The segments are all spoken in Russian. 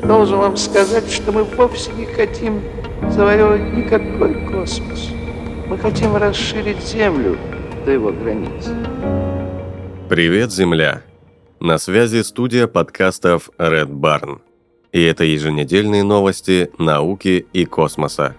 Должен вам сказать, что мы вовсе не хотим завоевывать никакой космос. Мы хотим расширить Землю до его границ. Привет, Земля! На связи студия подкастов Red Barn. И это еженедельные новости науки и космоса.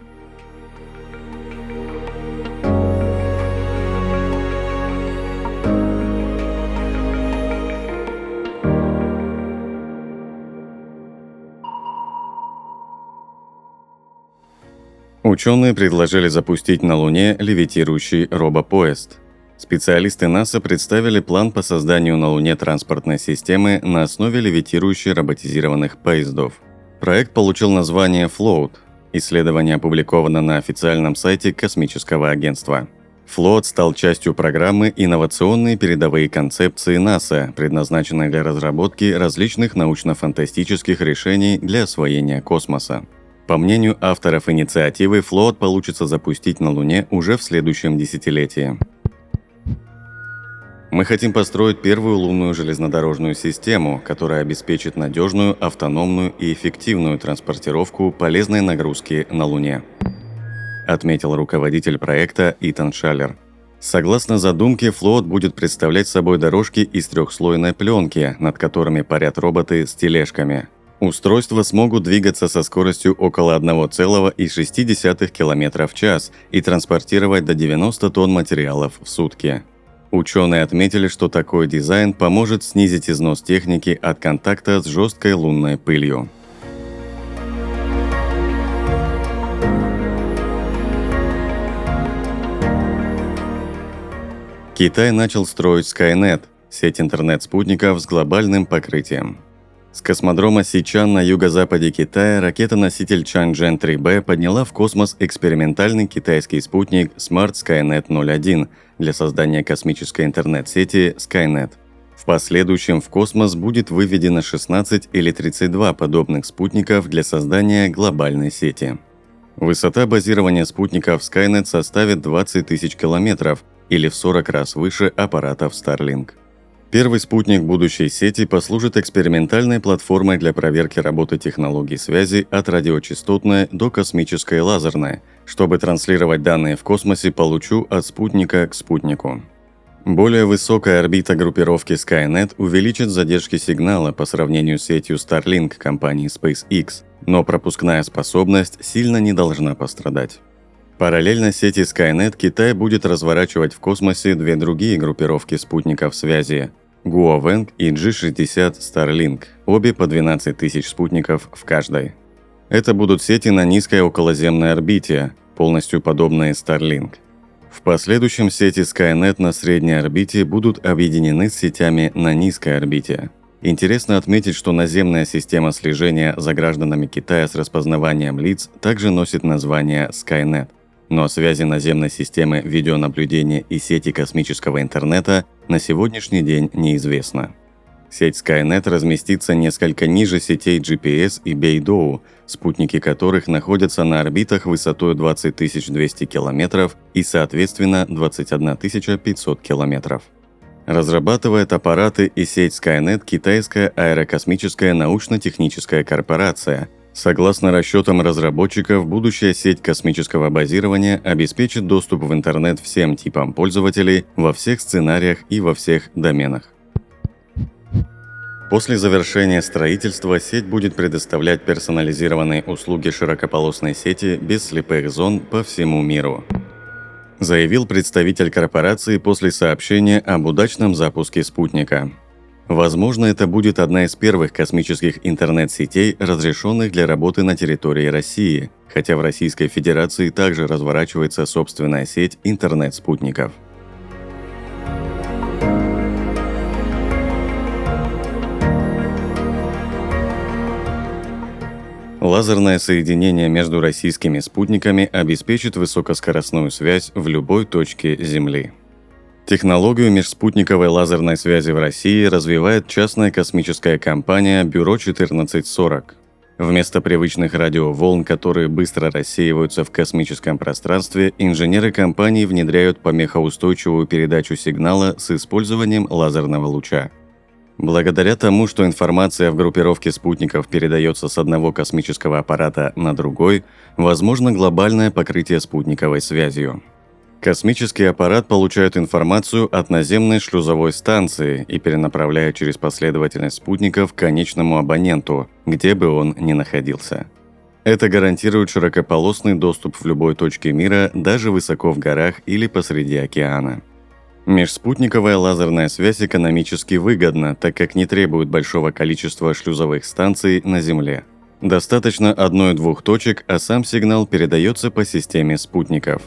Ученые предложили запустить на Луне левитирующий робопоезд. Специалисты НАСА представили план по созданию на Луне транспортной системы на основе левитирующих роботизированных поездов. Проект получил название Float. Исследование опубликовано на официальном сайте Космического агентства. Float стал частью программы «Инновационные передовые концепции НАСА», предназначенной для разработки различных научно-фантастических решений для освоения космоса. По мнению авторов инициативы, Float получится запустить на Луне уже в следующем десятилетии. Мы хотим построить первую лунную железнодорожную систему, которая обеспечит надежную, автономную и эффективную транспортировку полезной нагрузки на Луне, отметил руководитель проекта Итан Шаллер. Согласно задумке, Float будет представлять собой дорожки из трехслойной пленки, над которыми парят роботы с тележками. Устройства смогут двигаться со скоростью около 1,6 км в час и транспортировать до 90 тонн материалов в сутки. Ученые отметили, что такой дизайн поможет снизить износ техники от контакта с жесткой лунной пылью. Китай начал строить Skynet – сеть интернет-спутников с глобальным покрытием. С космодрома Сичан на юго-западе Китая ракета-носитель Чанчжэн-3Б подняла в космос экспериментальный китайский спутник Smart Skynet-01 для создания космической интернет-сети Skynet. В последующем в космос будет выведено 16 или 32 подобных спутников для создания глобальной сети. Высота базирования спутников Skynet составит 20 тысяч километров или в 40 раз выше аппаратов Starlink. Первый спутник будущей сети послужит экспериментальной платформой для проверки работы технологий связи от радиочастотной до космической лазерной, чтобы транслировать данные в космосе по лучу от спутника к спутнику. Более высокая орбита группировки Skynet увеличит задержки сигнала по сравнению с сетью Starlink компании SpaceX, но пропускная способность сильно не должна пострадать. Параллельно сети Skynet Китай будет разворачивать в космосе две другие группировки спутников связи – Guoweng и G60 Starlink, обе по 12 тысяч спутников в каждой. Это будут сети на низкой околоземной орбите, полностью подобные Starlink. В последующем сети Skynet на средней орбите будут объединены с сетями на низкой орбите. Интересно отметить, что наземная система слежения за гражданами Китая с распознаванием лиц также носит название Skynet. Но о связи наземной системы видеонаблюдения и сети космического интернета на сегодняшний день неизвестно. Сеть Skynet разместится несколько ниже сетей GPS и Beidou, спутники которых находятся на орбитах высотой 20 200 км и, соответственно, 21 500 км. Разрабатывает аппараты и сеть Skynet китайская аэрокосмическая научно-техническая корпорация. Согласно расчетам разработчиков, будущая сеть космического базирования обеспечит доступ в интернет всем типам пользователей во всех сценариях и во всех доменах. После завершения строительства сеть будет предоставлять персонализированные услуги широкополосной сети без слепых зон по всему миру, заявил представитель корпорации после сообщения об удачном запуске спутника. Возможно, это будет одна из первых космических интернет-сетей, разрешенных для работы на территории России, хотя в Российской Федерации также разворачивается собственная сеть интернет-спутников. Лазерное соединение между российскими спутниками обеспечит высокоскоростную связь в любой точке Земли. Технологию межспутниковой лазерной связи в России развивает частная космическая компания Бюро 1440. Вместо привычных радиоволн, которые быстро рассеиваются в космическом пространстве, инженеры компании внедряют помехоустойчивую передачу сигнала с использованием лазерного луча. Благодаря тому, что информация в группировке спутников передается с одного космического аппарата на другой, возможно глобальное покрытие спутниковой связью. Космический аппарат получает информацию от наземной шлюзовой станции и перенаправляет через последовательность спутников к конечному абоненту, где бы он ни находился. Это гарантирует широкополосный доступ в любой точке мира, даже высоко в горах или посреди океана. Межспутниковая лазерная связь экономически выгодна, так как не требует большого количества шлюзовых станций на Земле. Достаточно 1-2 точек, а сам сигнал передается по системе спутников.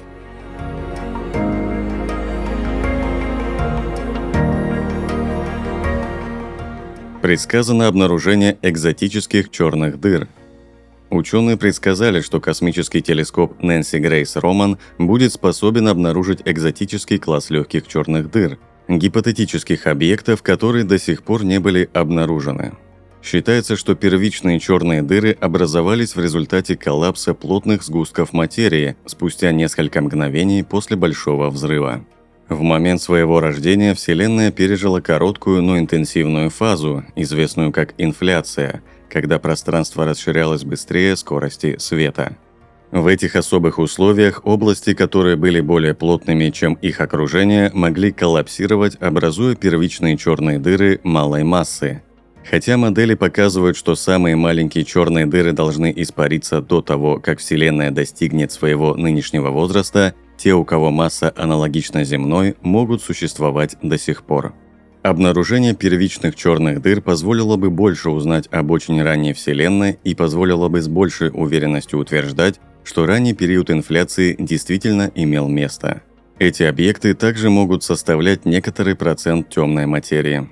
Предсказано обнаружение экзотических черных дыр. Ученые предсказали, что космический телескоп Нэнси Грейс Роман будет способен обнаружить экзотический класс легких черных дыр, гипотетических объектов, которые до сих пор не были обнаружены. Считается, что первичные черные дыры образовались в результате коллапса плотных сгустков материи спустя несколько мгновений после Большого взрыва. В момент своего рождения Вселенная пережила короткую, но интенсивную фазу, известную как инфляция, когда пространство расширялось быстрее скорости света. В этих особых условиях области, которые были более плотными, чем их окружение, могли коллапсировать, образуя первичные черные дыры малой массы. Хотя модели показывают, что самые маленькие черные дыры должны испариться до того, как Вселенная достигнет своего нынешнего возраста, те, у кого масса аналогична земной, могут существовать до сих пор. Обнаружение первичных черных дыр позволило бы больше узнать об очень ранней Вселенной и позволило бы с большей уверенностью утверждать, что ранний период инфляции действительно имел место. Эти объекты также могут составлять некоторый процент темной материи.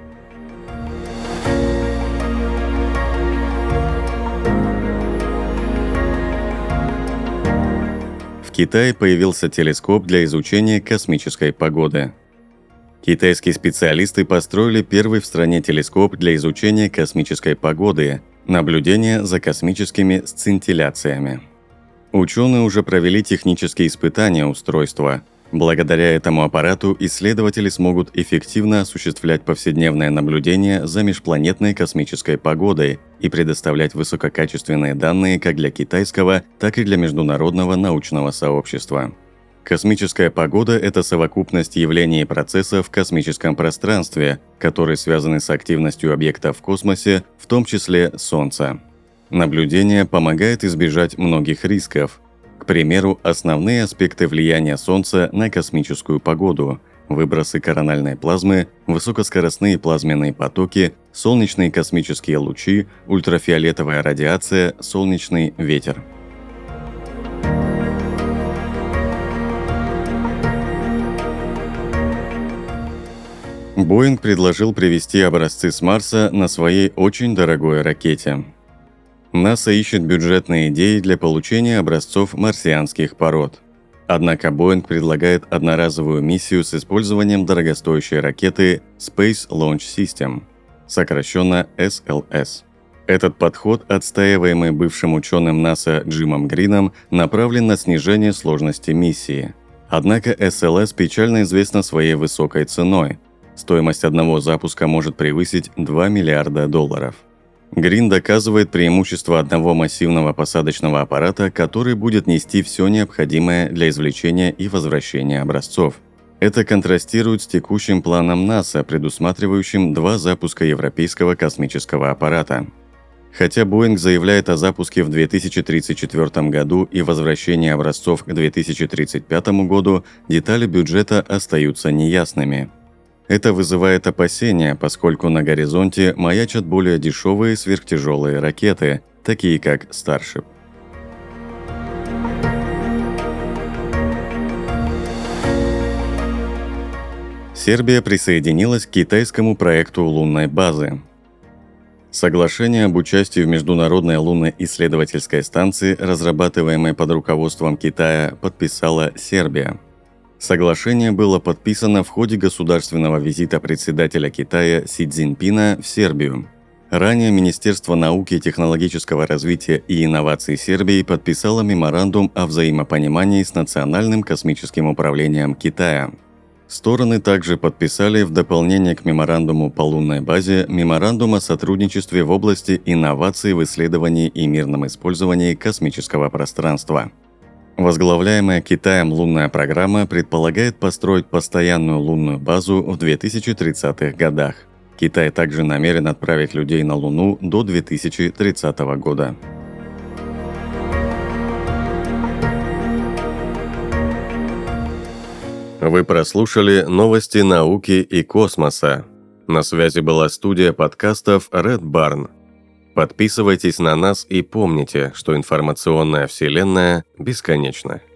В Китае появился телескоп для изучения космической погоды. Китайские специалисты построили первый в стране телескоп для изучения космической погоды, наблюдения за космическими сцинтилляциями. Ученые уже провели технические испытания устройства. Благодаря этому аппарату исследователи смогут эффективно осуществлять повседневное наблюдение за межпланетной космической погодой и предоставлять высококачественные данные как для китайского, так и для международного научного сообщества. Космическая погода – это совокупность явлений и процессов в космическом пространстве, которые связаны с активностью объектов в космосе, в том числе Солнца. Наблюдение помогает избежать многих рисков. К примеру, основные аспекты влияния Солнца на космическую погоду – выбросы корональной плазмы, высокоскоростные плазменные потоки, солнечные космические лучи, ультрафиолетовая радиация, солнечный ветер. Боинг предложил привезти образцы с Марса на своей очень дорогой ракете. НАСА ищет бюджетные идеи для получения образцов марсианских пород. Однако Боинг предлагает одноразовую миссию с использованием дорогостоящей ракеты Space Launch System, сокращенно SLS. Этот подход, отстаиваемый бывшим ученым НАСА Джимом Грином, направлен на снижение сложности миссии. Однако SLS печально известна своей высокой ценой. Стоимость одного запуска может превысить $2 миллиарда. Грин доказывает преимущество одного массивного посадочного аппарата, который будет нести все необходимое для извлечения и возвращения образцов. Это контрастирует с текущим планом НАСА, предусматривающим 2 запуска европейского космического аппарата. Хотя Боинг заявляет о запуске в 2034 году и возвращении образцов к 2035 году, детали бюджета остаются неясными. Это вызывает опасения, поскольку на горизонте маячат более дешевые сверхтяжелые ракеты, такие как Starship. Сербия присоединилась к китайскому проекту лунной базы. Соглашение об участии в Международной лунной исследовательской станции, разрабатываемой под руководством Китая, подписала Сербия. Соглашение было подписано в ходе государственного визита председателя Китая Си Цзиньпина в Сербию. Ранее Министерство науки и технологического развития и инноваций Сербии подписало меморандум о взаимопонимании с Национальным космическим управлением Китая. Стороны также подписали в дополнение к меморандуму по лунной базе меморандум о сотрудничестве в области инноваций в исследовании и мирном использовании космического пространства. Возглавляемая Китаем лунная программа предполагает построить постоянную лунную базу в 2030-х годах. Китай также намерен отправить людей на Луну до 2030 года. Вы прослушали новости науки и космоса. На связи была студия подкастов Red Barn. Подписывайтесь на нас и помните, что информационная вселенная бесконечна.